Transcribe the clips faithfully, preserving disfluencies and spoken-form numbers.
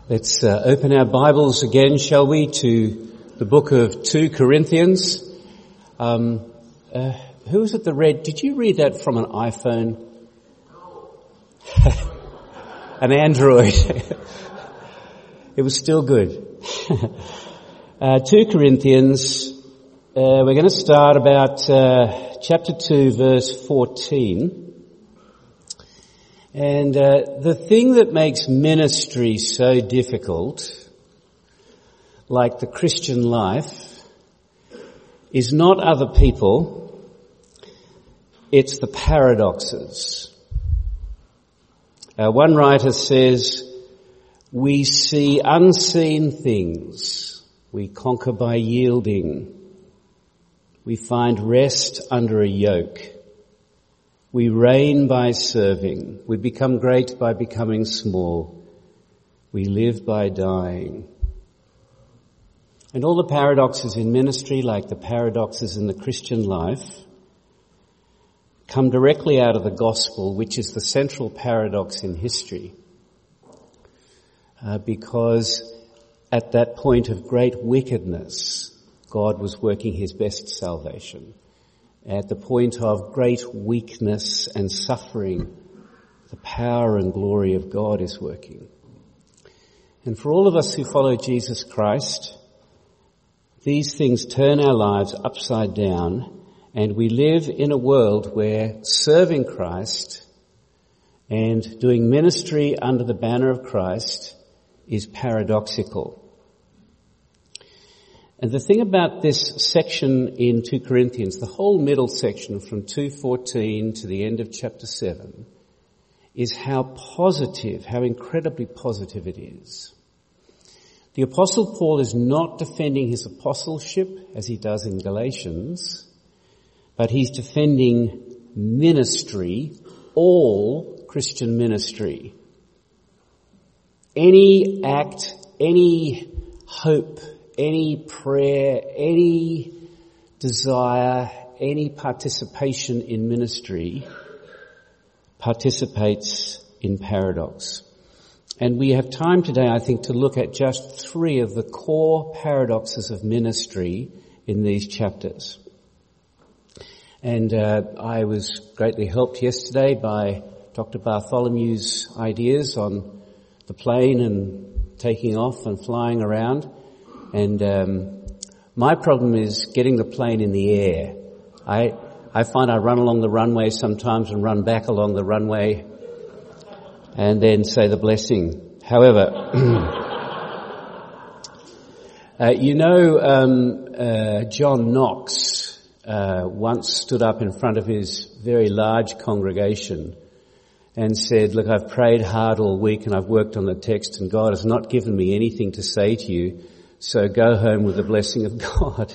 Let's uh, open our Bibles again, shall we, to the book of Second Corinthians. Um, uh, who was it that read? Did you read that from an iPhone? An Android. It was still good. uh, Second Corinthians, uh, we're going to start about uh, chapter two, verse fourteen. And uh, the thing that makes ministry so difficult, like the Christian life, is not other people, it's the paradoxes. Uh, one writer says, we see unseen things, we conquer by yielding, we find rest under a yoke. We reign by serving. We become great by becoming small. We live by dying. And all the paradoxes in ministry, like the paradoxes in the Christian life, come directly out of the gospel, which is the central paradox in history. Uh, because at that point of great wickedness, God was working his best salvation. At the point of great weakness and suffering, the power and glory of God is working. And for all of us who follow Jesus Christ, these things turn our lives upside down, and we live in a world where serving Christ and doing ministry under the banner of Christ is paradoxical. And the thing about this section in Second Corinthians, the whole middle section from two fourteen to the end of chapter seven, is how positive, how incredibly positive it is. The Apostle Paul is not defending his apostleship as he does in Galatians, but he's defending ministry, all Christian ministry. Any act, any hope, any prayer, any desire, any participation in ministry participates in paradox. And we have time today, I think, to look at just three of the core paradoxes of ministry in these chapters. And uh, I was greatly helped yesterday by Doctor Bartholomew's ideas on the plane and taking off and flying around. And um, my problem is getting the plane in the air. I I find I run along the runway sometimes and run back along the runway and then say the blessing. However, uh, you know, um, uh, John Knox uh, once stood up in front of his very large congregation and said, look, I've prayed hard all week and I've worked on the text and God has not given me anything to say to you. So go home with the blessing of God.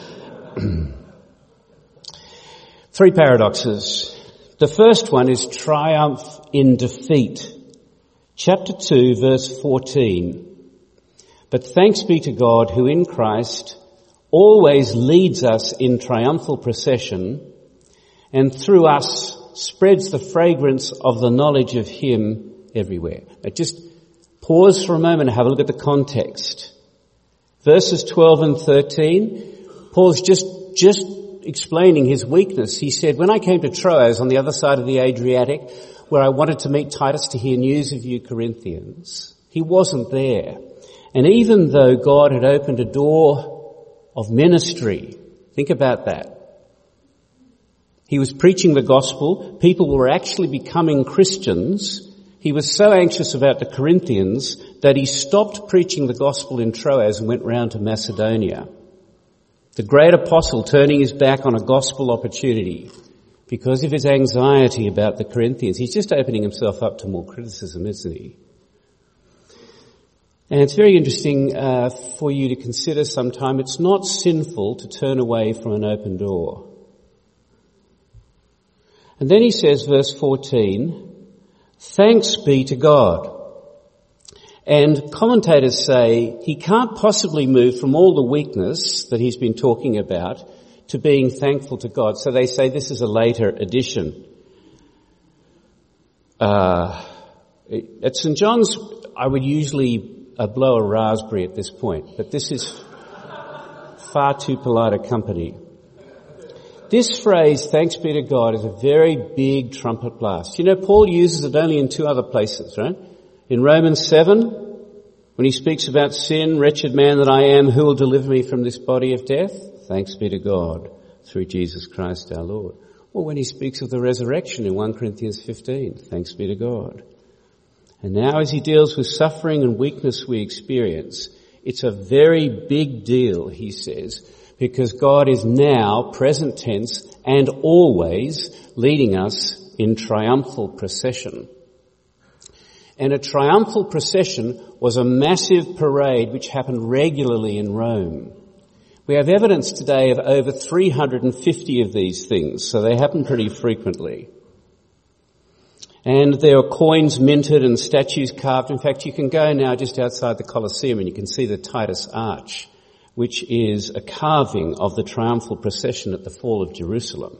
Three paradoxes. The first one is triumph in defeat. Chapter two, verse fourteen. But thanks be to God who in Christ always leads us in triumphal procession and through us spreads the fragrance of the knowledge of him everywhere. Now just pause for a moment and have a look at the context. Verses twelve and thirteen, Paul's just, just explaining his weakness. He said, when I came to Troas on the other side of the Adriatic, where I wanted to meet Titus to hear news of you Corinthians, he wasn't there. And even though God had opened a door of ministry, think about that. He was preaching the gospel, people were actually becoming Christians. He was so anxious about the Corinthians that he stopped preaching the gospel in Troas and went round to Macedonia. The great apostle turning his back on a gospel opportunity because of his anxiety about the Corinthians. He's just opening himself up to more criticism, isn't he? And it's very interesting uh, for you to consider sometime. It's not sinful to turn away from an open door. And then he says, verse fourteen, thanks be to God. And commentators say he can't possibly move from all the weakness that he's been talking about to being thankful to God. So they say this is a later addition. Uh, at Saint John's, I would usually I'd blow a raspberry at this point, but this is far too polite a company. This phrase, thanks be to God, is a very big trumpet blast. You know, Paul uses it only in two other places, right? In Romans seven, when he speaks about sin, wretched man that I am, who will deliver me from this body of death? Thanks be to God, through Jesus Christ our Lord. Or when he speaks of the resurrection in First Corinthians fifteen, thanks be to God. And now as he deals with suffering and weakness we experience, it's a very big deal, he says, because God is now, present tense, and always leading us in triumphal procession. And a triumphal procession was a massive parade which happened regularly in Rome. We have evidence today of over three hundred fifty of these things, so they happen pretty frequently. And there are coins minted and statues carved. In fact, you can go now just outside the Colosseum and you can see the Titus Arch, which is a carving of the triumphal procession at the fall of Jerusalem.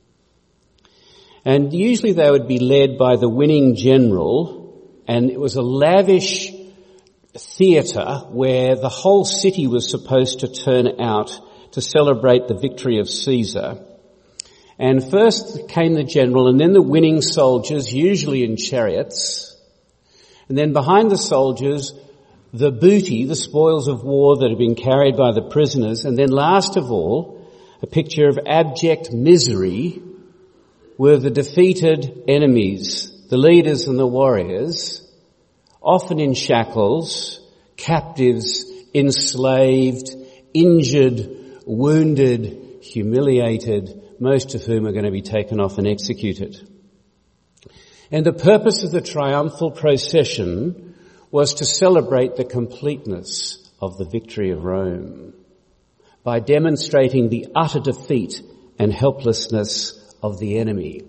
And usually they would be led by the winning general, and it was a lavish theatre where the whole city was supposed to turn out to celebrate the victory of Caesar. And first came the general and then the winning soldiers, usually in chariots. And then behind the soldiers, the booty, the spoils of war that had been carried by the prisoners. And then last of all, a picture of abject misery were the defeated enemies, the leaders and the warriors, often in shackles, captives, enslaved, injured, wounded, humiliated, most of whom are going to be taken off and executed. And the purpose of the triumphal procession was to celebrate the completeness of the victory of Rome by demonstrating the utter defeat and helplessness of the enemy.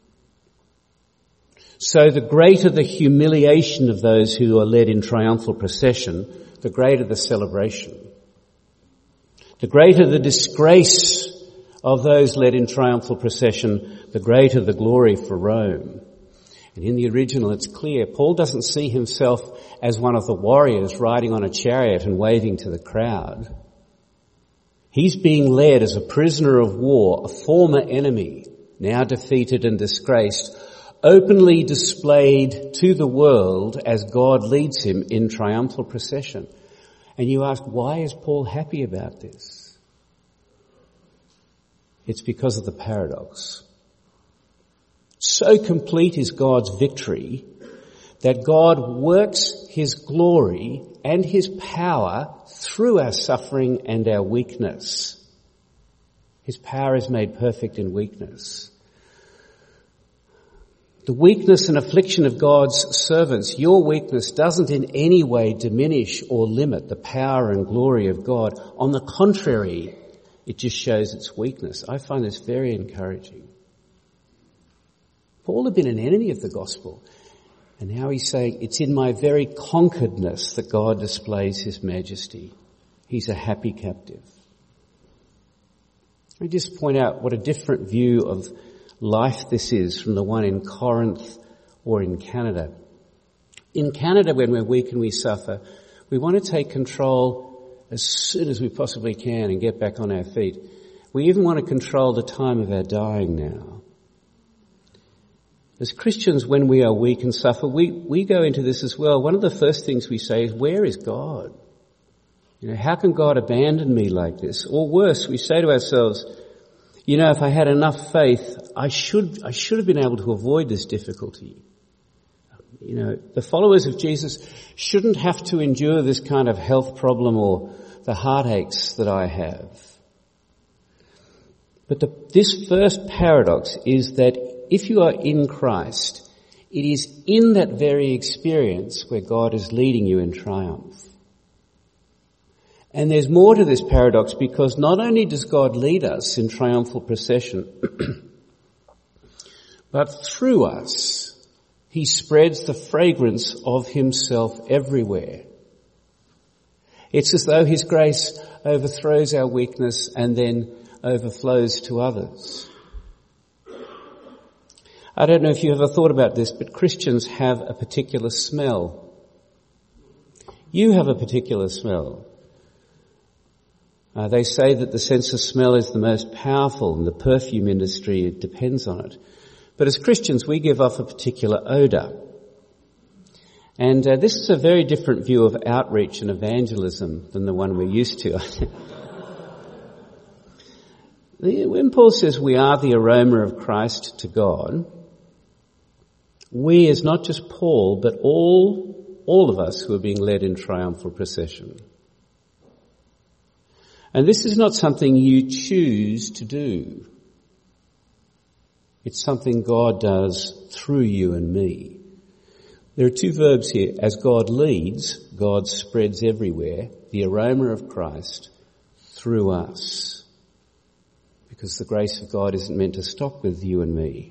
So the greater the humiliation of those who are led in triumphal procession, the greater the celebration. The greater the disgrace of those led in triumphal procession, the greater the glory for Rome. And in the original it's clear, Paul doesn't see himself as one of the warriors riding on a chariot and waving to the crowd. He's being led as a prisoner of war, a former enemy, now defeated and disgraced, openly displayed to the world as God leads him in triumphal procession. And you ask, why is Paul happy about this? It's because of the paradox. So complete is God's victory that God works his glory and his power through our suffering and our weakness. His power is made perfect in weakness. The weakness and affliction of God's servants, your weakness doesn't in any way diminish or limit the power and glory of God. On the contrary, it just shows its weakness. I find this very encouraging. Paul had been an enemy of the gospel, and now he's saying, it's in my very conqueredness that God displays his majesty. He's a happy captive. Let me just point out what a different view of life this is from the one in Corinth or in Canada. In Canada, when we're weak and we suffer, we want to take control as soon as we possibly can and get back on our feet. We even want to control the time of our dying now. As Christians, when we are weak and suffer, we, we go into this as well. One of the first things we say is, where is God? You know, how can God abandon me like this? Or worse, we say to ourselves, you know, if I had enough faith, I should, I should have been able to avoid this difficulty. You know, the followers of Jesus shouldn't have to endure this kind of health problem or the heartaches that I have. But the, this first paradox is that if you are in Christ, it is in that very experience where God is leading you in triumph. And there's more to this paradox, because not only does God lead us in triumphal procession, but through us, he spreads the fragrance of himself everywhere. It's as though his grace overthrows our weakness and then overflows to others. I don't know if you ever thought about this, but Christians have a particular smell. You have a particular smell. Uh, they say that the sense of smell is the most powerful, and the perfume industry, it depends on it. But as Christians, we give off a particular odour. And uh, this is a very different view of outreach and evangelism than the one we're used to. When Paul says we are the aroma of Christ to God, we is not just Paul, but all, all of us who are being led in triumphal procession. And this is not something you choose to do. It's something God does through you and me. There are two verbs here. As God leads, God spreads everywhere the aroma of Christ through us. Because the grace of God isn't meant to stop with you and me.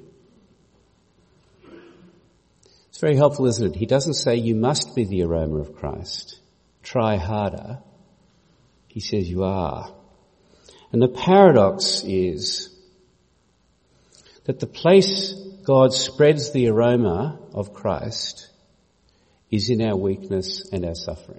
It's very helpful, isn't it? He doesn't say you must be the aroma of Christ. Try harder. He says you are. And the paradox is that the place God spreads the aroma of Christ is in our weakness and our suffering.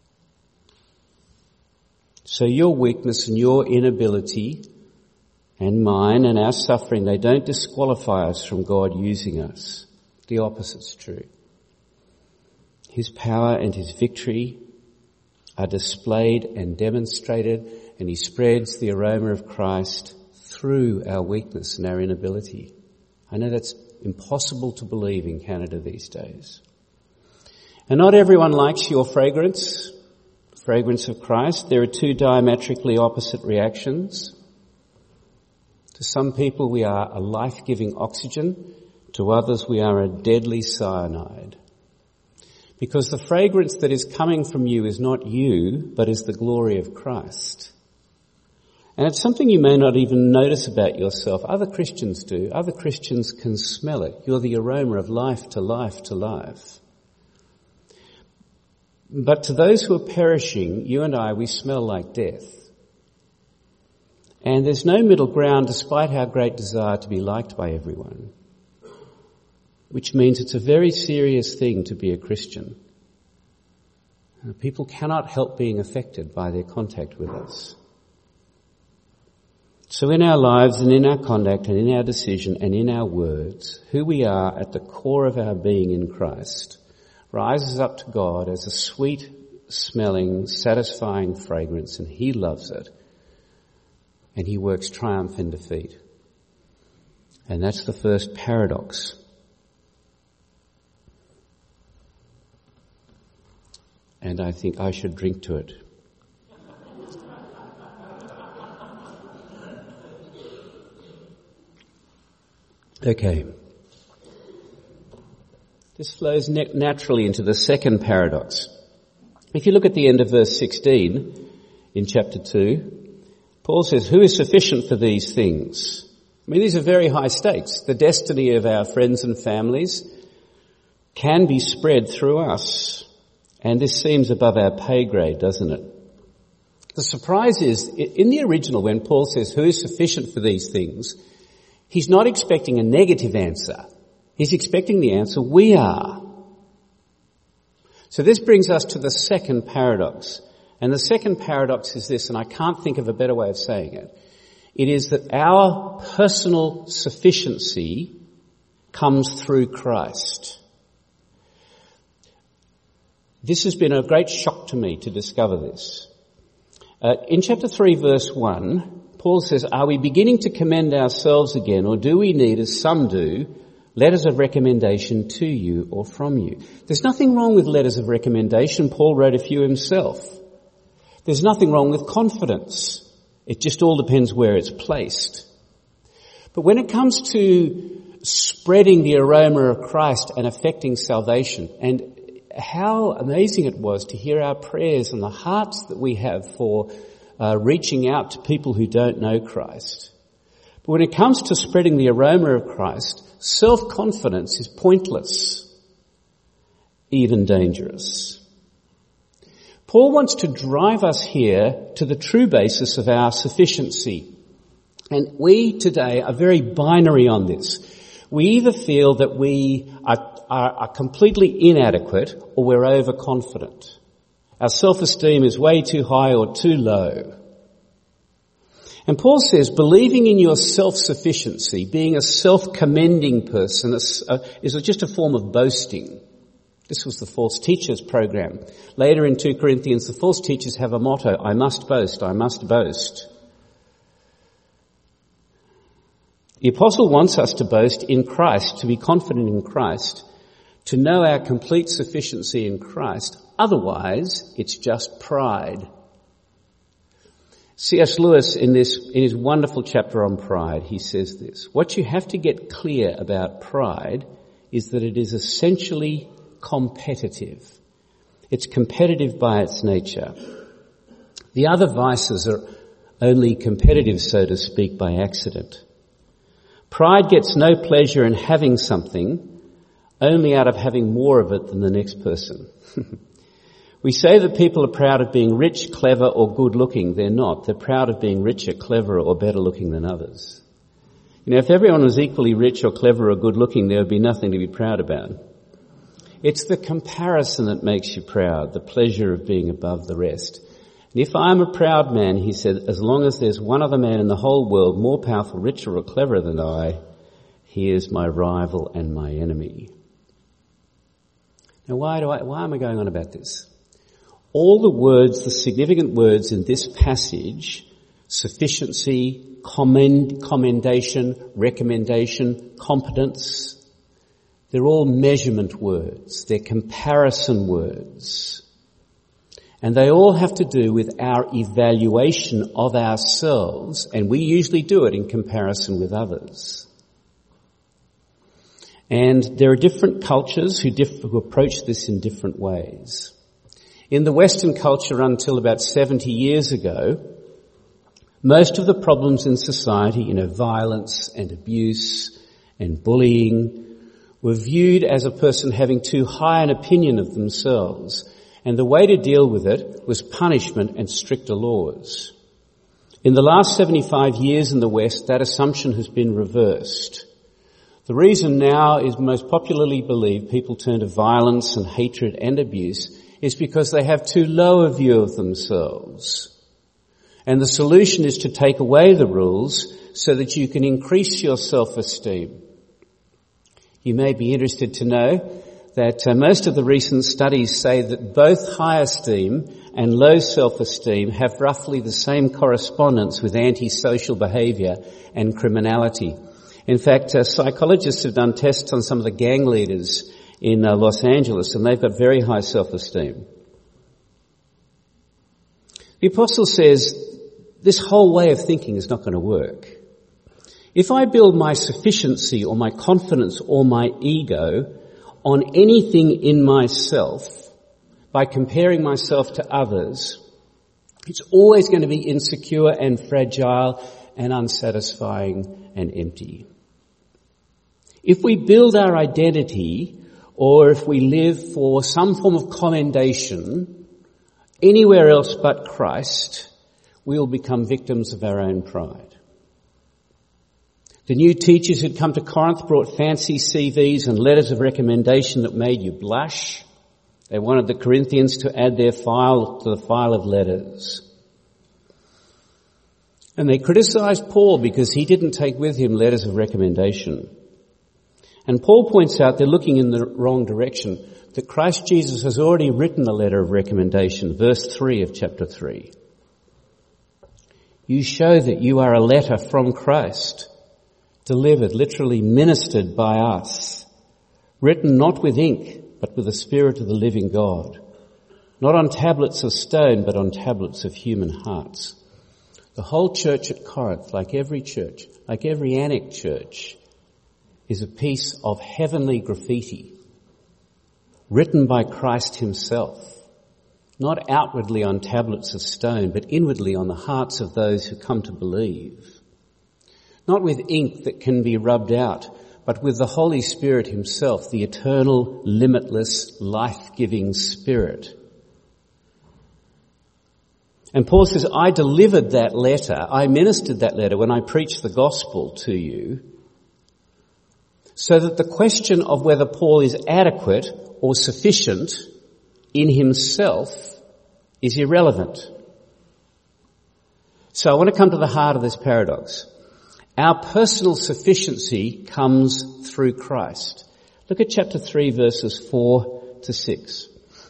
So your weakness and your inability and mine and our suffering, they don't disqualify us from God using us. The opposite's true. His power and his victory are displayed and demonstrated, and he spreads the aroma of Christ through our weakness and our inability. I know that's impossible to believe in Canada these days. And not everyone likes your fragrance, fragrance of Christ. There are two diametrically opposite reactions. To some people we are a life-giving oxygen, to others we are a deadly cyanide. Because the fragrance that is coming from you is not you, but is the glory of Christ. And it's something you may not even notice about yourself. Other Christians do. Other Christians can smell it. You're the aroma of life to life to life. But to those who are perishing, you and I, we smell like death. And there's no middle ground despite our great desire to be liked by everyone. Which means it's a very serious thing to be a Christian. People cannot help being affected by their contact with us. So in our lives and in our conduct and in our decision and in our words, who we are at the core of our being in Christ rises up to God as a sweet smelling, satisfying fragrance, and he loves it. And he works triumph in defeat. And that's the first paradox. And I think I should drink to it. Okay. This flows naturally into the second paradox. If you look at the end of verse sixteen in chapter two, Paul says, who is sufficient for these things? I mean, these are very high stakes. The destiny of our friends and families can be spread through us. And this seems above our pay grade, doesn't it? The surprise is, in the original, when Paul says, who is sufficient for these things, he's not expecting a negative answer. He's expecting the answer, we are. So this brings us to the second paradox. And the second paradox is this, and I can't think of a better way of saying it. It is that our personal sufficiency comes through Christ. This has been a great shock to me to discover this. Uh, in chapter three, verse one, Paul says, are we beginning to commend ourselves again, or do we need, as some do, letters of recommendation to you or from you? There's nothing wrong with letters of recommendation. Paul wrote a few himself. There's nothing wrong with confidence. It just all depends where it's placed. But when it comes to spreading the aroma of Christ and affecting salvation, and how amazing it was to hear our prayers and the hearts that we have for uh, reaching out to people who don't know Christ. But when it comes to spreading the aroma of Christ, self-confidence is pointless, even dangerous. Paul wants to drive us here to the true basis of our sufficiency. And we today are very binary on this. We either feel that we are Are, are completely inadequate, or we're overconfident. Our self-esteem is way too high or too low. And Paul says believing in your self-sufficiency, being a self-commending person, is just a form of boasting. This was the false teachers program. Later in two Corinthians, the false teachers have a motto, I must boast, I must boast. The apostle wants us to boast in Christ, to be confident in Christ, to know our complete sufficiency in Christ. Otherwise, it's just pride. C S Lewis, in this, in his wonderful chapter on pride, he says this, what you have to get clear about pride is that it is essentially competitive. It's competitive by its nature. The other vices are only competitive, so to speak, by accident. Pride gets no pleasure in having something, only out of having more of it than the next person. We say that people are proud of being rich, clever or good looking. They're not. They're proud of being richer, cleverer or better looking than others. You know, if everyone was equally rich or clever or good looking, there would be nothing to be proud about. It's the comparison that makes you proud, the pleasure of being above the rest. And if I'm a proud man, he said, as long as there's one other man in the whole world more powerful, richer or cleverer than I, he is my rival and my enemy. Now why do I, why am I going on about this? All the words, the significant words in this passage, sufficiency, commend, commendation, recommendation, competence, they're all measurement words. They're comparison words. And they all have to do with our evaluation of ourselves, and we usually do it in comparison with others. And there are different cultures who, diff- who approach this in different ways. In the Western culture until about seventy years ago, most of the problems in society, you know, violence and abuse and bullying, were viewed as a person having too high an opinion of themselves. And the way to deal with it was punishment and stricter laws. In the last seventy-five years in the West, that assumption has been reversed. The reason now is most popularly believed people turn to violence and hatred and abuse is because they have too low a view of themselves. And the solution is to take away the rules so that you can increase your self-esteem. You may be interested to know that uh, most of the recent studies say that both high esteem and low self-esteem have roughly the same correspondence with antisocial behaviour and criminality. In fact, uh, psychologists have done tests on some of the gang leaders in uh, Los Angeles, and they've got very high self-esteem. The apostle says this whole way of thinking is not going to work. If I build my sufficiency or my confidence or my ego on anything in myself by comparing myself to others, it's always going to be insecure and fragile and unsatisfying and empty. If we build our identity or if we live for some form of commendation anywhere else but Christ, we'll become victims of our own pride. The new teachers who'd come to Corinth brought fancy C Vs and letters of recommendation that made you blush. They wanted the Corinthians to add their file to the file of letters. And they criticized Paul because he didn't take with him letters of recommendation. And Paul points out they're looking in the wrong direction, that Christ Jesus has already written a letter of recommendation, verse three of chapter three. You show that you are a letter from Christ, delivered, literally ministered by us, written not with ink, but with the Spirit of the living God, not on tablets of stone, but on tablets of human hearts. The whole church at Corinth, like every church, like every Anik church, is a piece of heavenly graffiti, written by Christ himself, not outwardly on tablets of stone, but inwardly on the hearts of those who come to believe. Not with ink that can be rubbed out, but with the Holy Spirit himself, the eternal, limitless, life-giving Spirit. And Paul says, I delivered that letter, I ministered that letter when I preached the gospel to you, so that the question of whether Paul is adequate or sufficient in himself is irrelevant. So I want to come to the heart of this paradox. Our personal sufficiency comes through Christ. Look at chapter three, verses four to six.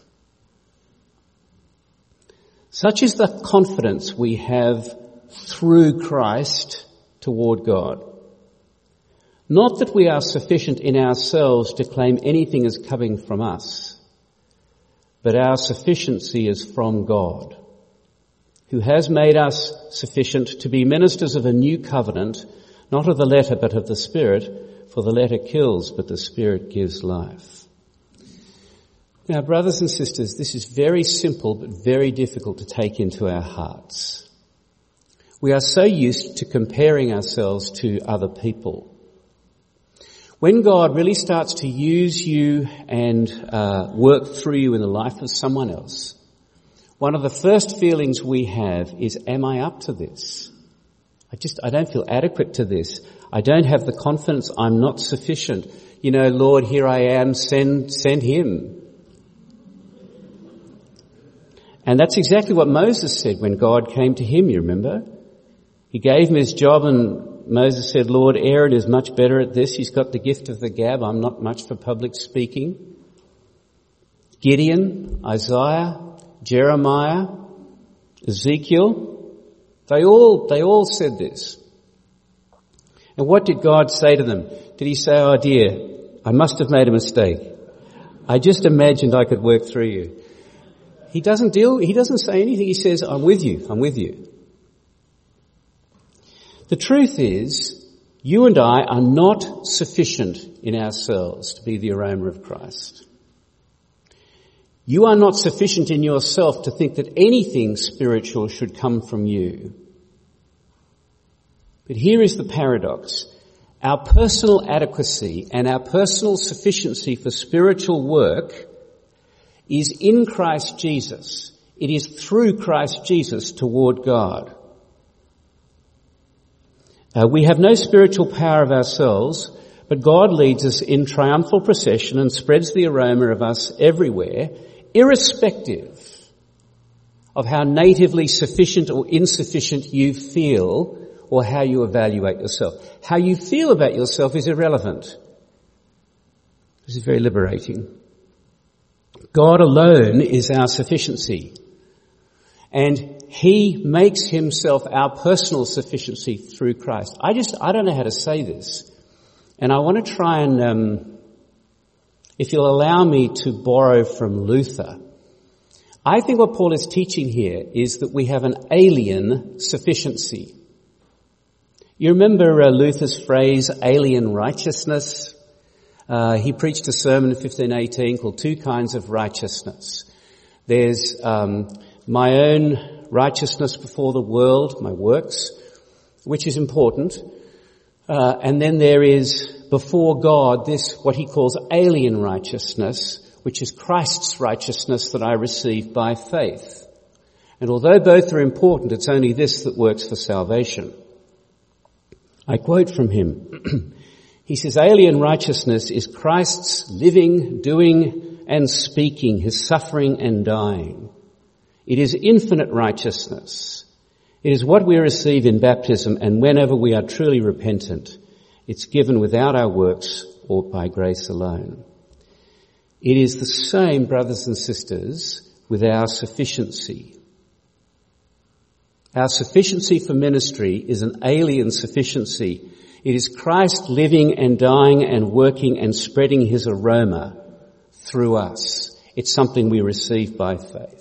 Such is the confidence we have through Christ toward God. Not that we are sufficient in ourselves to claim anything as coming from us, but our sufficiency is from God, who has made us sufficient to be ministers of a new covenant, not of the letter but of the Spirit, for the letter kills, but the Spirit gives life. Now, brothers and sisters, this is very simple but very difficult to take into our hearts. We are so used to comparing ourselves to other people. When God really starts to use you and uh, work through you in the life of someone else, one of the first feelings we have is, am I up to this? I just, I don't feel adequate to this. I don't have the confidence. I'm not sufficient. You know, Lord, here I am. Send, send him. And that's exactly what Moses said when God came to him, you remember? He gave him his job and Moses said, Lord, Aaron is much better at this. He's got the gift of the gab. I'm not much for public speaking. Gideon, Isaiah, Jeremiah, Ezekiel, they all, they all said this. And what did God say to them? Did he say, oh dear, I must have made a mistake. I just imagined I could work through you. He doesn't deal, he doesn't say anything. He says, I'm with you, I'm with you. The truth is, you and I are not sufficient in ourselves to be the aroma of Christ. You are not sufficient in yourself to think that anything spiritual should come from you. But here is the paradox. Our personal adequacy and our personal sufficiency for spiritual work is in Christ Jesus. It is through Christ Jesus toward God. Uh, we have no spiritual power of ourselves, but God leads us in triumphal procession and spreads the aroma of us everywhere, irrespective of how natively sufficient or insufficient you feel or how you evaluate yourself. How you feel about yourself is irrelevant. This is very liberating. God alone is our sufficiency. And he makes himself our personal sufficiency through Christ. I just, I don't know how to say this. And I want to try and, um, if you'll allow me to borrow from Luther, I think what Paul is teaching here is that we have an alien sufficiency. You remember uh, Luther's phrase, alien righteousness? Uh, he preached a sermon in fifteen eighteen called Two Kinds of Righteousness. There's um, my own righteousness before the world, my works, which is important. Uh, and then there is before God this, what he calls alien righteousness, which is Christ's righteousness that I receive by faith. And although both are important, it's only this that works for salvation. I quote from him. He says, alien righteousness is Christ's living, doing and speaking, his suffering and dying. It is infinite righteousness. It is what we receive in baptism, and whenever we are truly repentant, it's given without our works or by grace alone. It is the same, brothers and sisters, with our sufficiency. Our sufficiency for ministry is an alien sufficiency. It is Christ living and dying and working and spreading his aroma through us. It's something we receive by faith.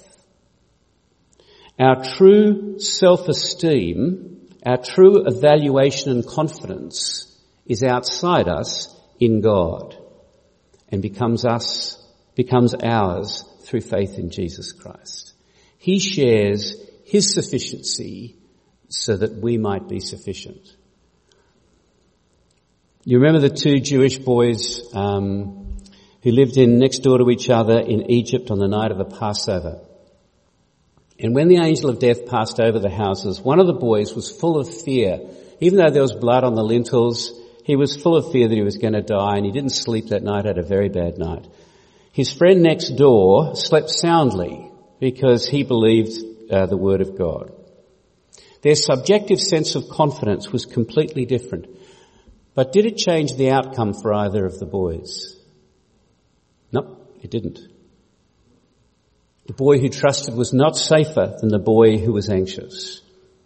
Our true self-esteem, our true evaluation and confidence is outside us in God and becomes us, becomes ours through faith in Jesus Christ. He shares his sufficiency so that we might be sufficient. You remember the two Jewish boys um, who lived in next door to each other in Egypt on the night of the Passover. And when the angel of death passed over the houses, one of the boys was full of fear. Even though there was blood on the lintels, he was full of fear that he was going to die, and he didn't sleep that night, had a very bad night. His friend next door slept soundly, because he believed uh, the word of God. Their subjective sense of confidence was completely different. But did it change the outcome for either of the boys? No, it didn't. The boy who trusted was not safer than the boy who was anxious.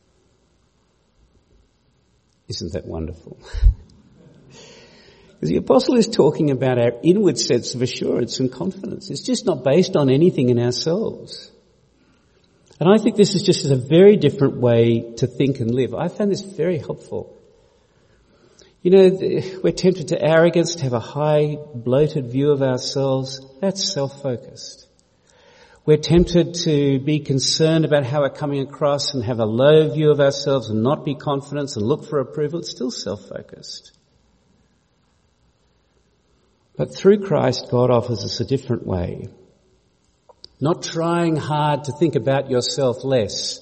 Isn't that wonderful? Because the apostle is talking about our inward sense of assurance and confidence. It's just not based on anything in ourselves. And I think this is just a very different way to think and live. I found this very helpful. You know, we're tempted to arrogance, to have a high, bloated view of ourselves. That's self-focused. We're tempted to be concerned about how we're coming across and have a low view of ourselves and not be confident and look for approval. It's still self-focused. But through Christ, God offers us a different way. Not trying hard to think about yourself less.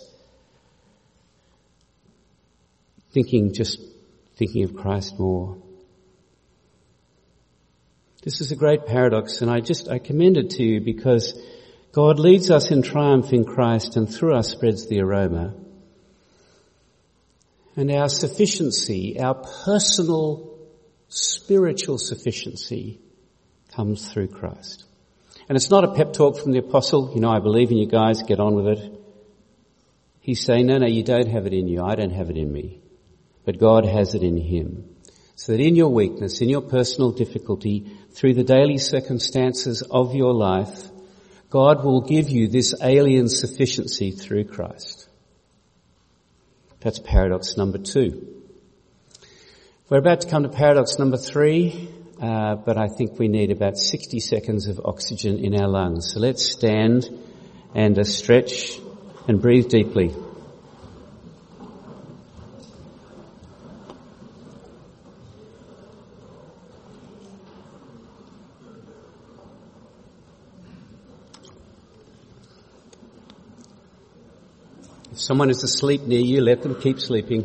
Thinking, just thinking of Christ more. This is a great paradox, and I just, I commend it to you because God leads us in triumph in Christ and through us spreads the aroma. And our sufficiency, our personal spiritual sufficiency comes through Christ. And it's not a pep talk from the apostle, you know, I believe in you guys, get on with it. He's saying, no, no, you don't have it in you, I don't have it in me. But God has it in him. So that in your weakness, in your personal difficulty, through the daily circumstances of your life, God will give you this alien sufficiency through Christ. That's paradox number two. We're about to come to paradox number three, uh, but I think we need about sixty seconds of oxygen in our lungs. So let's stand and uh, stretch and breathe deeply. If someone is asleep near you, let them keep sleeping.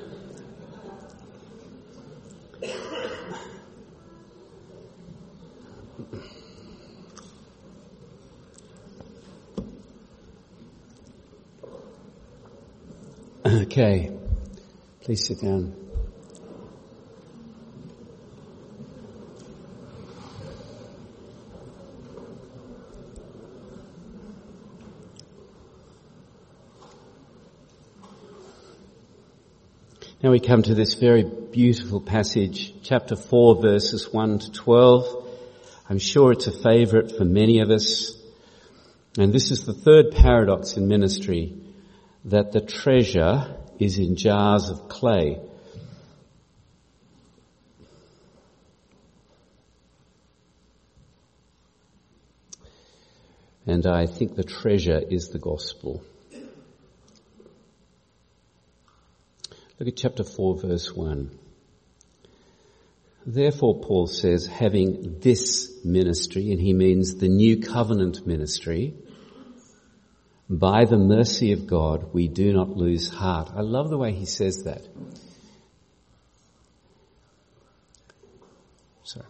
Okay, please sit down. Now we come to this very beautiful passage, chapter four, verses one to twelve. I'm sure it's a favourite for many of us. And this is the third paradox in ministry, that the treasure is in jars of clay. And I think the treasure is the gospel. Look at chapter four, verse one. Therefore, Paul says, having this ministry, and he means the new covenant ministry, by the mercy of God, we do not lose heart. I love the way he says that. Sorry.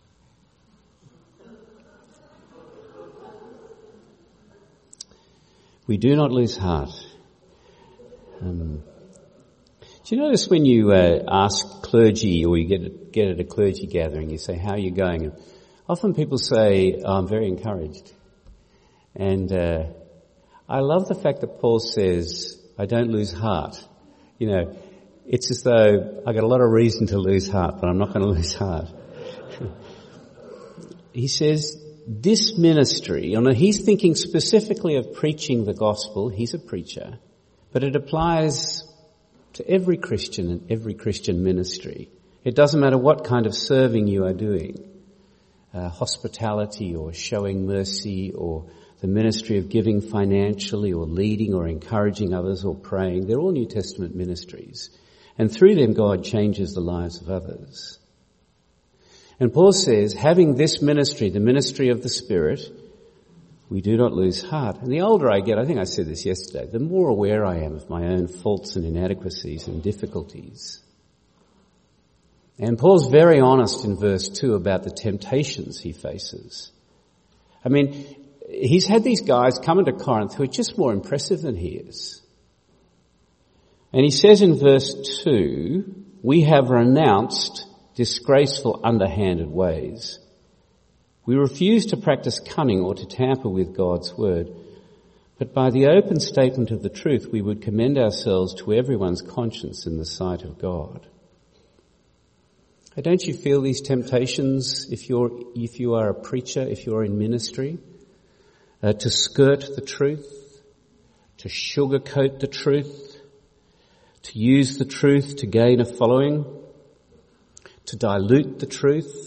We do not lose heart. Um, Do you notice when you uh, ask clergy, or you get get at a clergy gathering, you say, how are you going? And often people say, oh, I'm very encouraged. And uh, I love the fact that Paul says, I don't lose heart. You know, it's as though I got a lot of reason to lose heart, but I'm not going to lose heart. He says, this ministry, you know, he's thinking specifically of preaching the gospel. He's a preacher, but it applies to every Christian and every Christian ministry. It doesn't matter what kind of serving you are doing, uh, hospitality or showing mercy or the ministry of giving financially or leading or encouraging others or praying. They're all New Testament ministries. And through them, God changes the lives of others. And Paul says, having this ministry, the ministry of the Spirit, we do not lose heart. And the older I get, I think I said this yesterday, the more aware I am of my own faults and inadequacies and difficulties. And Paul's very honest in verse two about the temptations he faces. I mean, he's had these guys come into Corinth who are just more impressive than he is. And he says in verse two, we have renounced disgraceful underhanded ways. We refuse to practice cunning or to tamper with God's word. But by the open statement of the truth, we would commend ourselves to everyone's conscience in the sight of God. Don't you feel these temptations if you're, if you are a preacher, if you're in ministry, uh, to skirt the truth, to sugarcoat the truth, to use the truth to gain a following, to dilute the truth?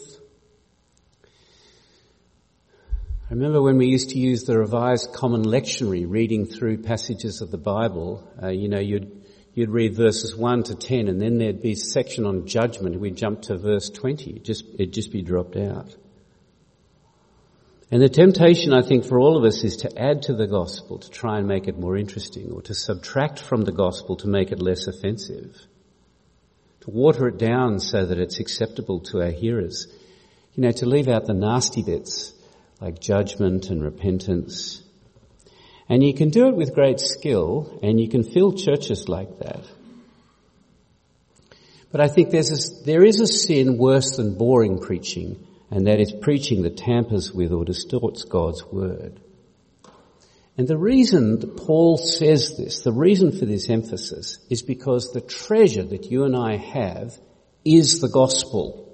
I remember when we used to use the Revised Common Lectionary, reading through passages of the Bible, uh, you know, you'd You'd read verses one to ten, and then there'd be a section on judgment, and we'd jump to verse twenty. It'd just, it'd just be dropped out. And the temptation, I think, for all of us is to add to the gospel to try and make it more interesting, or to subtract from the gospel to make it less offensive, to water it down so that it's acceptable to our hearers. You know, to leave out the nasty bits like judgment and repentance. And you can do it with great skill, and you can fill churches like that. But I think there's a, there is a sin worse than boring preaching, and that is preaching that tampers with or distorts God's word. And the reason that Paul says this, the reason for this emphasis, is because the treasure that you and I have is the gospel.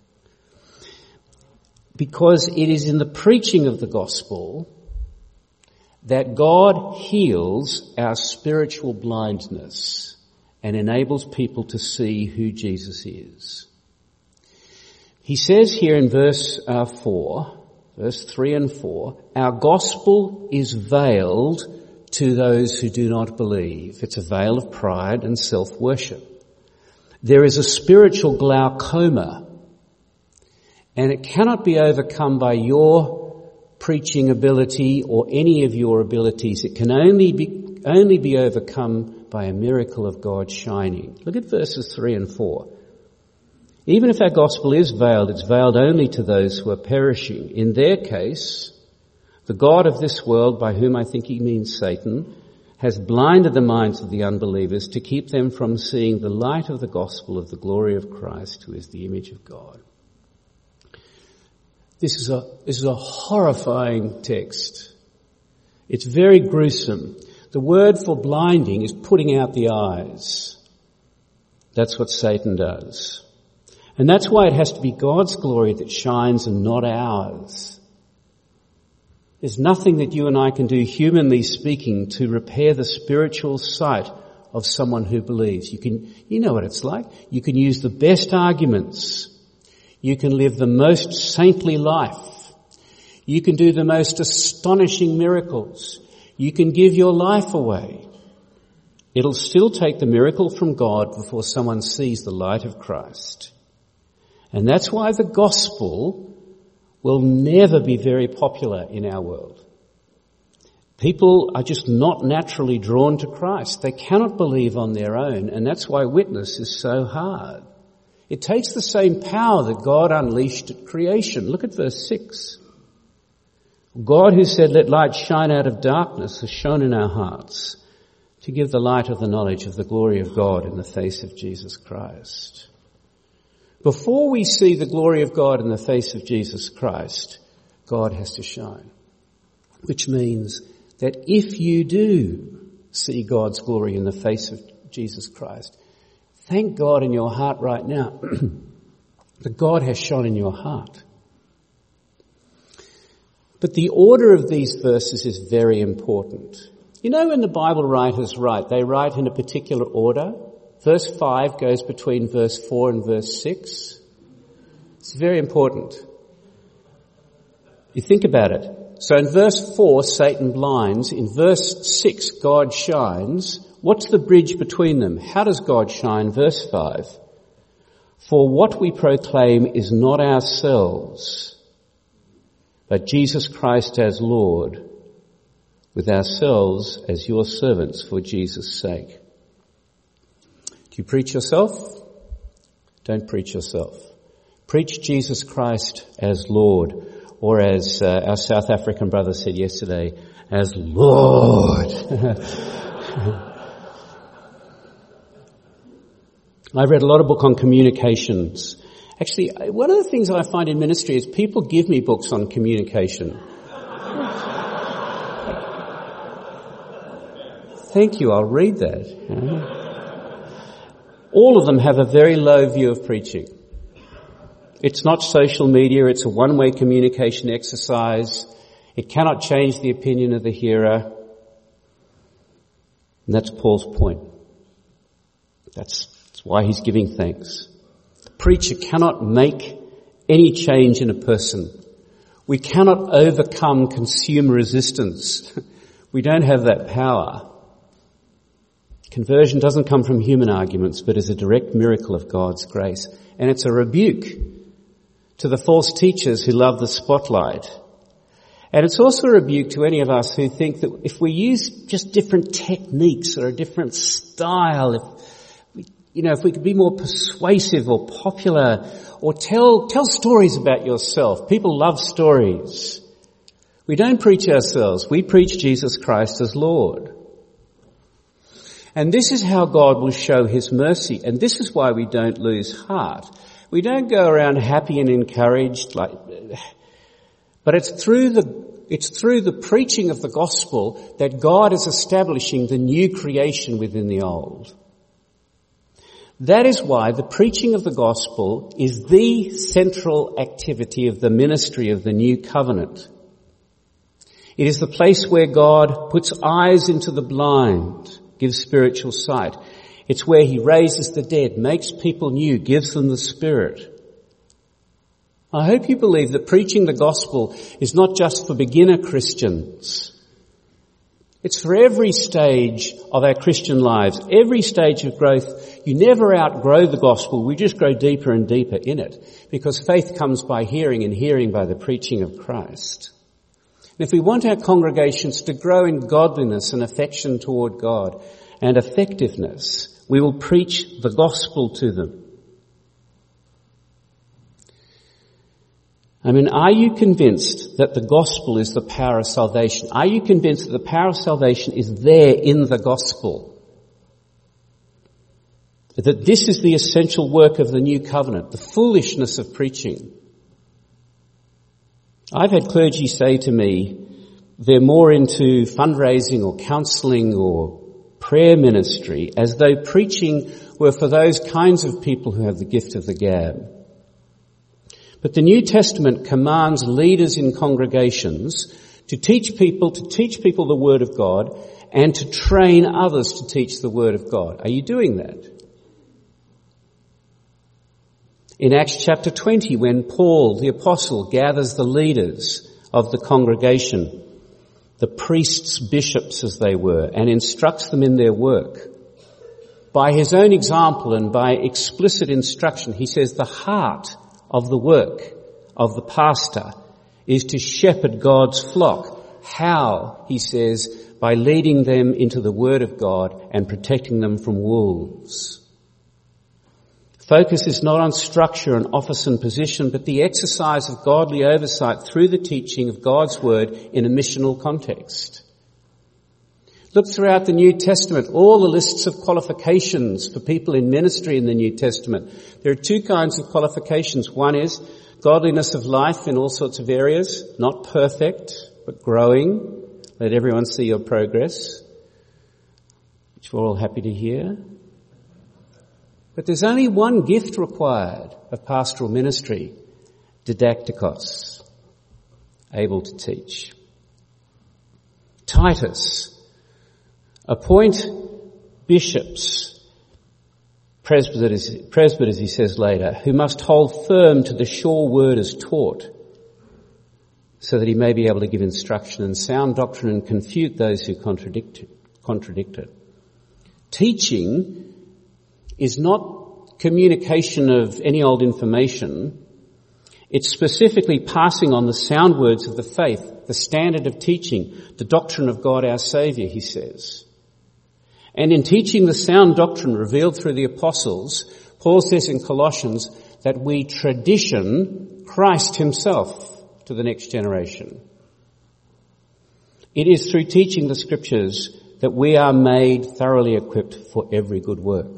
Because it is in the preaching of the gospel that God heals our spiritual blindness and enables people to see who Jesus is. He says here in verse uh, four, verse three and four, our gospel is veiled to those who do not believe. It's a veil of pride and self-worship. There is a spiritual glaucoma, and it cannot be overcome by your preaching ability or any of your abilities. It can only be, only be overcome by a miracle of God shining. Look at verses three and four. Even if our gospel is veiled, it's veiled only to those who are perishing. In their case, the God of this world, by whom I think he means Satan, has blinded the minds of the unbelievers to keep them from seeing the light of the gospel of the glory of Christ, who is the image of God. This is a, this is a horrifying text. It's very gruesome. The word for blinding is putting out the eyes. That's what Satan does. And that's why it has to be God's glory that shines and not ours. There's nothing that you and I can do, humanly speaking, to repair the spiritual sight of someone who believes. You can, you know what it's like. You can use the best arguments. You can live the most saintly life. You can do the most astonishing miracles. You can give your life away. It'll still take the miracle from God before someone sees the light of Christ. And that's why the gospel will never be very popular in our world. People are just not naturally drawn to Christ. They cannot believe on their own, and that's why witness is so hard. It takes the same power that God unleashed at creation. Look at verse six. God who said, let light shine out of darkness, has shone in our hearts to give the light of the knowledge of the glory of God in the face of Jesus Christ. Before we see the glory of God in the face of Jesus Christ, God has to shine. Which means that if you do see God's glory in the face of Jesus Christ, thank God in your heart right now that God has shone in your heart. But the order of these verses is very important. You know, when the Bible writers write, they write in a particular order. Verse five goes between verse four and verse six. It's very important. You think about it. So in verse four, Satan blinds. In verse six, God shines. What's the bridge between them? How does God shine? Verse five. For what we proclaim is not ourselves, but Jesus Christ as Lord, with ourselves as your servants for Jesus' sake. Do you preach yourself? Don't preach yourself. Preach Jesus Christ as Lord. or as uh, our South African brother said yesterday, as Lord. I've read a lot of book on communications. Actually, one of the things I find in ministry is people give me books on communication. Thank you, I'll read that. All of them have a very low view of preaching. It's not social media, it's a one-way communication exercise. It cannot change the opinion of the hearer. And that's Paul's point. That's, that's why he's giving thanks. The preacher cannot make any change in a person. We cannot overcome consumer resistance. We don't have that power. Conversion doesn't come from human arguments, but is a direct miracle of God's grace. And it's a rebuke to the false teachers who love the spotlight. And it's also a rebuke to any of us who think that if we use just different techniques or a different style, if we, you know, if we could be more persuasive or popular or tell, tell stories about yourself. People love stories. We don't preach ourselves. We preach Jesus Christ as Lord. And this is how God will show his mercy. And this is why we don't lose heart. We don't go around happy and encouraged, like, but it's through the, it's through the preaching of the gospel that God is establishing the new creation within the old. That is why the preaching of the gospel is the central activity of the ministry of the new covenant. It is the place where God puts eyes into the blind, gives spiritual sight. It's where he raises the dead, makes people new, gives them the Spirit. I hope you believe that preaching the gospel is not just for beginner Christians. It's for every stage of our Christian lives, every stage of growth. You never outgrow the gospel. We just grow deeper and deeper in it, because faith comes by hearing and hearing by the preaching of Christ. And if we want our congregations to grow in godliness and affection toward God and effectiveness, we will preach the gospel to them. I mean, are you convinced that the gospel is the power of salvation? Are you convinced that the power of salvation is there in the gospel? That this is the essential work of the new covenant, the foolishness of preaching. I've had clergy say to me they're more into fundraising or counselling or prayer ministry, as though preaching were for those kinds of people who have the gift of the gab. But the New Testament commands leaders in congregations to teach people, to teach people the Word of God and to train others to teach the Word of God. Are you doing that? In Acts chapter twenty, when Paul, the apostle, gathers the leaders of the congregation, the priests, bishops as they were, and instructs them in their work, by his own example and by explicit instruction, he says the heart of the work of the pastor is to shepherd God's flock. How? He says, by leading them into the Word of God and protecting them from wolves. Focus is not on structure and office and position, but the exercise of godly oversight through the teaching of God's Word in a missional context. Look throughout the New Testament, all the lists of qualifications for people in ministry in the New Testament. There are two kinds of qualifications. One is godliness of life in all sorts of areas, not perfect, but growing. Let everyone see your progress, which we're all happy to hear. But there's only one gift required of pastoral ministry, didaktikos, able to teach. Titus, appoint bishops, presbyters, presbyters, he says later, who must hold firm to the sure word as taught, so that he may be able to give instruction and sound doctrine and confute those who contradict it. Contradict it. Teaching is not communication of any old information. It's specifically passing on the sound words of the faith, the standard of teaching, the doctrine of God our Saviour, he says. And in teaching the sound doctrine revealed through the apostles, Paul says in Colossians that we tradition Christ himself to the next generation. It is through teaching the Scriptures that we are made thoroughly equipped for every good work.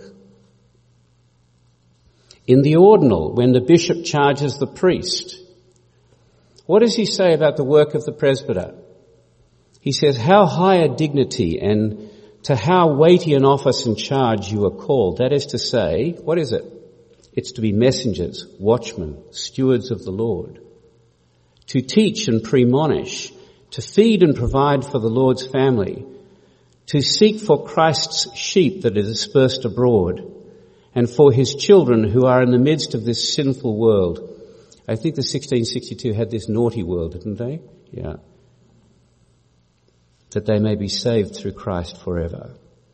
In the ordinal, when the bishop charges the priest, what does he say about the work of the presbyter? He says, how high a dignity and to how weighty an office and charge you are called. That is to say, what is it? It's to be messengers, watchmen, stewards of the Lord, to teach and premonish, to feed and provide for the Lord's family, to seek for Christ's sheep that are dispersed abroad, and for his children who are in the midst of this sinful world. I think the sixteen sixty-two had this naughty world, didn't they? Yeah. That they may be saved through Christ forever.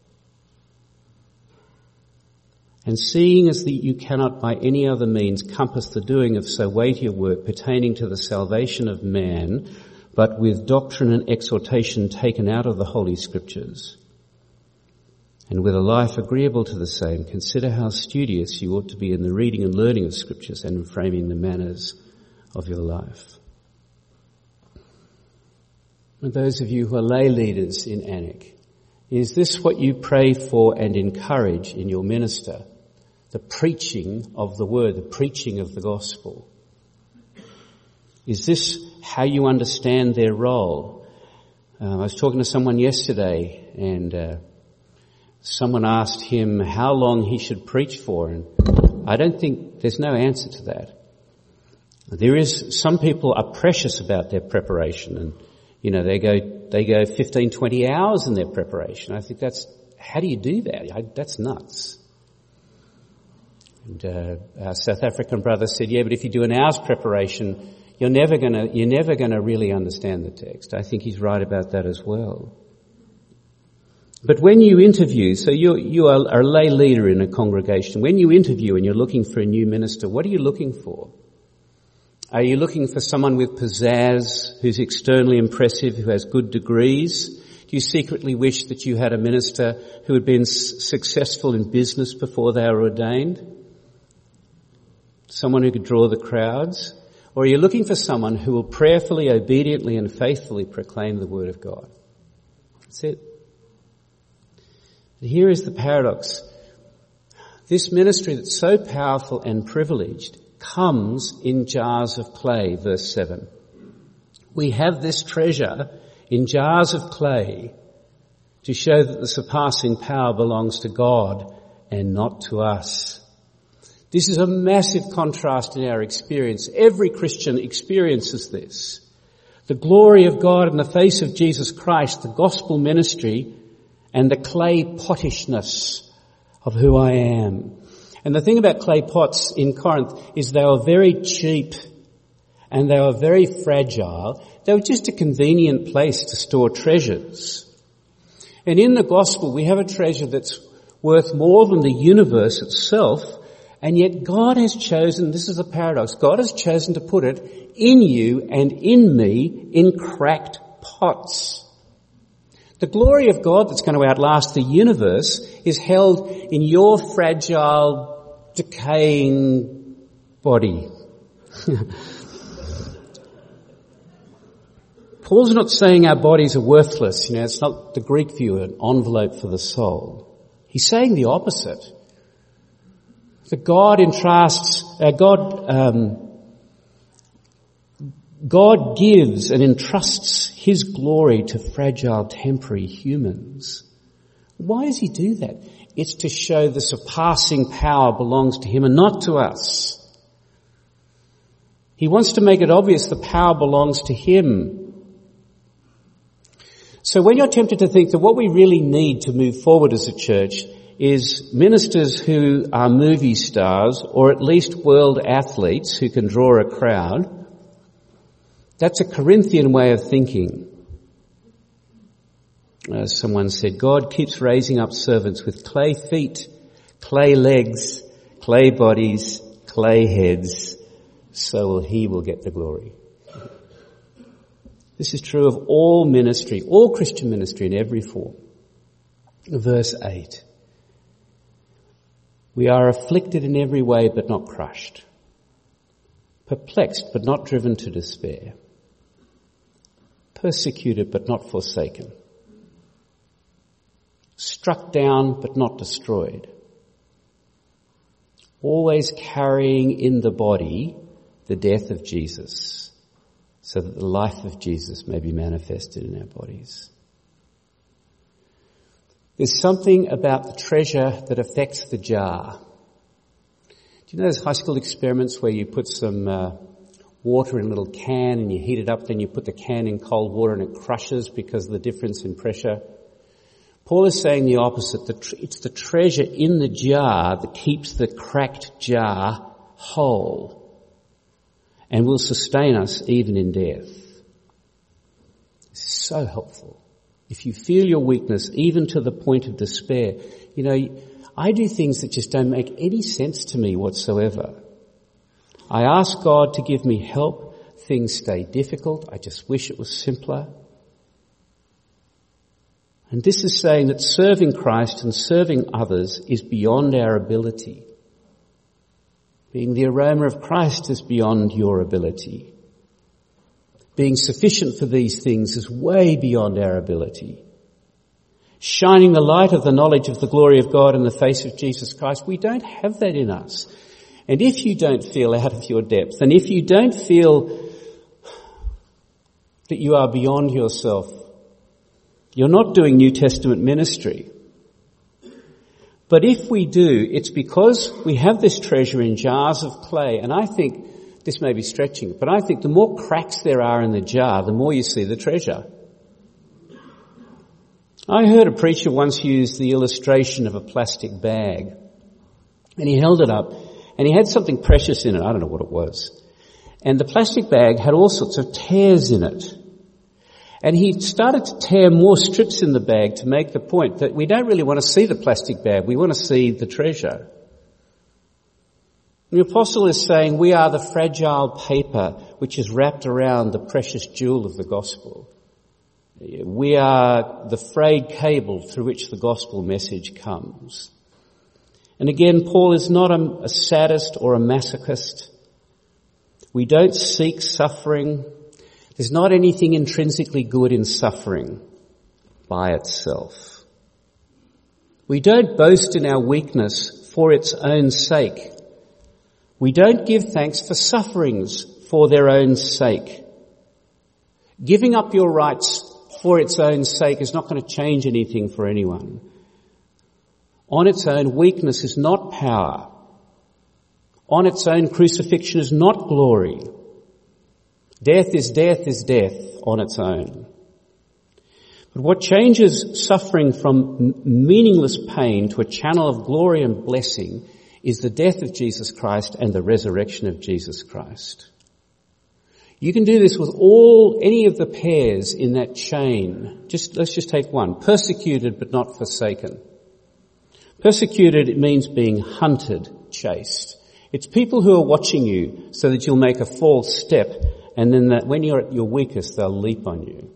And seeing as that you cannot by any other means compass the doing of so weighty a work pertaining to the salvation of man, but with doctrine and exhortation taken out of the Holy Scriptures, and with a life agreeable to the same, consider how studious you ought to be in the reading and learning of Scriptures and in framing the manners of your life. And those of you who are lay leaders in A N A C, is this what you pray for and encourage in your minister? The preaching of the word, the preaching of the gospel. Is this how you understand their role? Uh, I was talking to someone yesterday, and uh, someone asked him how long he should preach for, and I don't think there's no answer to that. There is, some people are precious about their preparation, and you know, they go, they go fifteen, twenty hours in their preparation. I think that's, how do you do that? I, that's nuts. And, uh, our South African brother said, yeah, but if you do an hour's preparation, you're never gonna, you're never gonna really understand the text. I think he's right about that as well. But when you interview, so you, you are a lay leader in a congregation, when you interview and you're looking for a new minister, what are you looking for? Are you looking for someone with pizzazz, who's externally impressive, who has good degrees? Do you secretly wish that you had a minister who had been s- successful in business before they were ordained? Someone who could draw the crowds? Or are you looking for someone who will prayerfully, obediently and faithfully proclaim the word of God? That's it. And here is the paradox. This ministry that's so powerful and privileged comes in jars of clay, verse seven. We have this treasure in jars of clay to show that the surpassing power belongs to God and not to us. This is a massive contrast in our experience. Every Christian experiences this. The glory of God in the face of Jesus Christ, the gospel ministry, and the clay pottishness of who I am. And the thing about clay pots in Corinth is they were very cheap and they were very fragile. They were just a convenient place to store treasures. And in the gospel we have a treasure that's worth more than the universe itself, and yet God has chosen, this is a paradox, God has chosen to put it in you and in me in cracked pots. The glory of God that's going to outlast the universe is held in your fragile, decaying body. Paul's not saying our bodies are worthless. You know, it's not the Greek view, an envelope for the soul. He's saying the opposite. That God entrusts, uh, God, um, God gives and entrusts His glory to fragile, temporary humans. Why does He do that? It's to show the surpassing power belongs to Him and not to us. He wants to make it obvious the power belongs to Him. So when you're tempted to think that what we really need to move forward as a church is ministers who are movie stars or at least world athletes who can draw a crowd, that's a Corinthian way of thinking. As someone said, God keeps raising up servants with clay feet, clay legs, clay bodies, clay heads, so will He will get the glory. This is true of all ministry, all Christian ministry in every form. Verse eight. We are afflicted in every way but not crushed, perplexed but not driven to despair, persecuted but not forsaken, struck down but not destroyed, always carrying in the body the death of Jesus, so that the life of Jesus may be manifested in our bodies. There's something about the treasure that affects the jar. Do you know those high school experiments where you put some uh, water in a little can and you heat it up, then you put the can in cold water and it crushes because of the difference in pressure? Paul is saying the opposite. The tr- it's the treasure in the jar that keeps the cracked jar whole and will sustain us even in death. This is so helpful. If you feel your weakness, even to the point of despair, you know, I do things that just don't make any sense to me whatsoever. I ask God to give me help. Things stay difficult. I just wish it was simpler. And this is saying that serving Christ and serving others is beyond our ability. Being the aroma of Christ is beyond your ability. Being sufficient for these things is way beyond our ability. Shining the light of the knowledge of the glory of God in the face of Jesus Christ, we don't have that in us. And if you don't feel out of your depth, and if you don't feel that you are beyond yourself, you're not doing New Testament ministry. But if we do, it's because we have this treasure in jars of clay. And I think, this may be stretching it, but I think the more cracks there are in the jar, the more you see the treasure. I heard a preacher once use the illustration of a plastic bag. And he held it up, and he had something precious in it. I don't know what it was. And the plastic bag had all sorts of tears in it. And he started to tear more strips in the bag to make the point that we don't really want to see the plastic bag. We want to see the treasure. The apostle is saying we are the fragile paper which is wrapped around the precious jewel of the gospel. We are the frayed cable through which the gospel message comes. And again, Paul is not a, a sadist or a masochist. We don't seek suffering. There's not anything intrinsically good in suffering by itself. We don't boast in our weakness for its own sake. We don't give thanks for sufferings for their own sake. Giving up your rights for its own sake is not going to change anything for anyone. On its own, weakness is not power. On its own, crucifixion is not glory. Death is death is death on its own. But what changes suffering from meaningless pain to a channel of glory and blessing is the death of Jesus Christ and the resurrection of Jesus Christ. You can do this with all, any of the pairs in that chain. Just, let's just take one. Persecuted but not forsaken. Persecuted, it means being hunted, chased. It's people who are watching you so that you'll make a false step, and then that when you're at your weakest, they'll leap on you.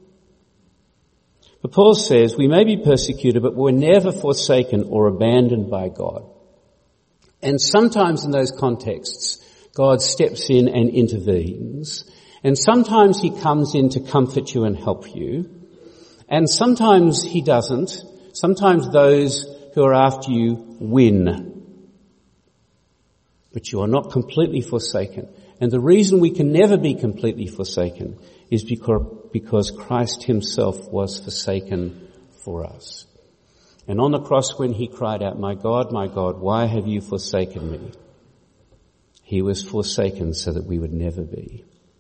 But Paul says, we may be persecuted, but we're never forsaken or abandoned by God. And sometimes in those contexts, God steps in and intervenes. And sometimes he comes in to comfort you and help you. And sometimes he doesn't. Sometimes those who are after you win. But you are not completely forsaken. And the reason we can never be completely forsaken is because, because Christ himself was forsaken for us. And on the cross when he cried out, my God, my God, why have you forsaken me? He was forsaken so that we would never be.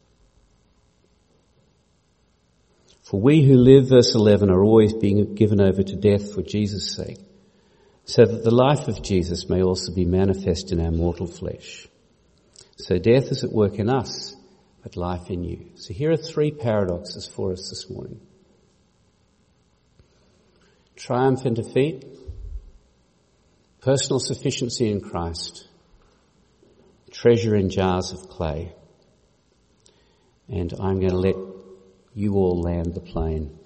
For we who live, verse eleven, are always being given over to death for Jesus' sake, so that the life of Jesus may also be manifest in our mortal flesh. So death is at work in us, but life in you. So here are three paradoxes for us this morning. Triumph and defeat, personal sufficiency in Christ, treasure in jars of clay. And I'm going to let you all land the plane.